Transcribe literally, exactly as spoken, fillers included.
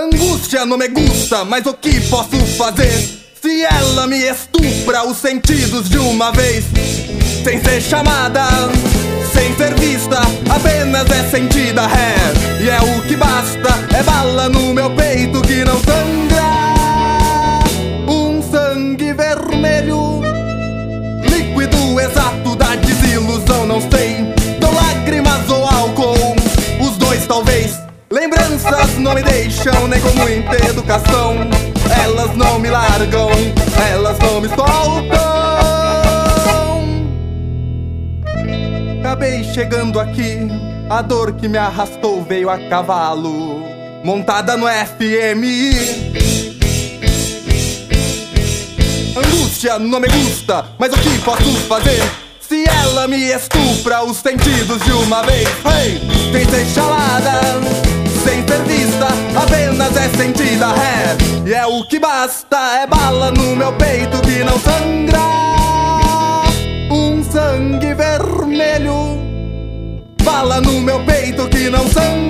Angústia não me gusta, mas o que posso fazer? Se ela me estupra os sentidos de uma vez, sem ser chamada, sem ser vista, apenas é sentida, é. E é o que basta, é bala no meu peito que não sangra. Um sangue vermelho, líquido exato da desilusão, não sei. São lágrimas ou álcool, os dois talvez. Lembranças não me deixam nem com muita educação. Elas não me largam, elas não me soltam. Acabei chegando aqui, a dor que me arrastou veio a cavalo, montada no F M I. Angústia não me gusta, mas o que posso fazer? Se ela me estupra os sentidos de uma vez, hey! Sem ser chamada, sem ser vista, apenas é sentida, é. E é o que basta, é bala no meu peito que não sangra. Um sangue vermelho, bala no meu peito que não sangra.